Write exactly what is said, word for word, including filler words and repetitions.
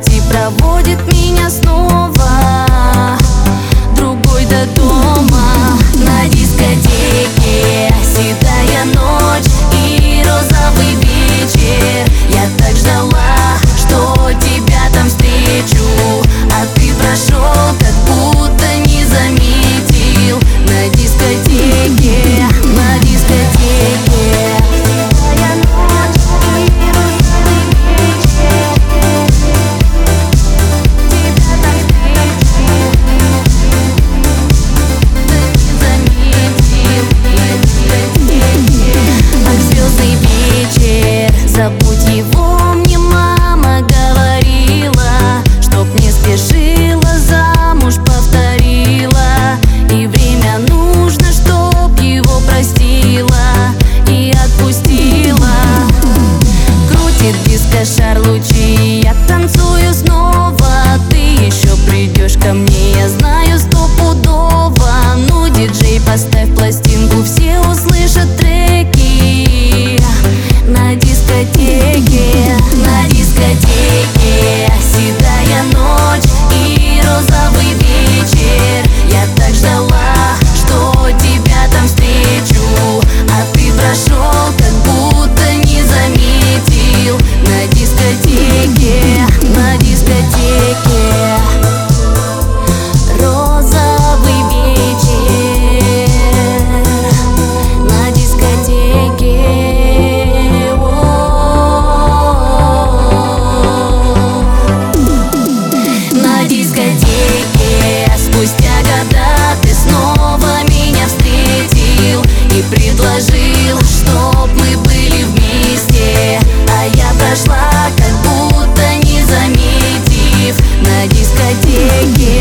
пути проводит меня снова другой до дома. На дискотеке седая ночь и розовый вечер. Я так ждала, что тебя там встречу, а ты прошел, как будто не заметил. На дискотеке, на дискотеке седая ночь и розовый вечер. Тебя там встречу, да не заметил. Ах, звездный вечер, забудь его, мне мама говорила, чтоб не спешила, замуж повторила. И время нужно, чтоб его простила и отпустила. Крутит дискошар лучи, я танцую снова. Ты еще придешь ко мне, я знаю стопудово. Ну, диджей, поставь пластинку, все услышат треки. На дискотеке, на дискотеке седая ночь и розовый вечер. Я так ждала, что тебя там встречу, а ты прошел, как будто не заметил. На дискотеке, на дискотеке розовый вечер. На дискотеке, на дискотеке спустя года ты снова меня встретил и предложил, чтоб мы были вместе. А я прошла, как будто не заметив. На дискотеке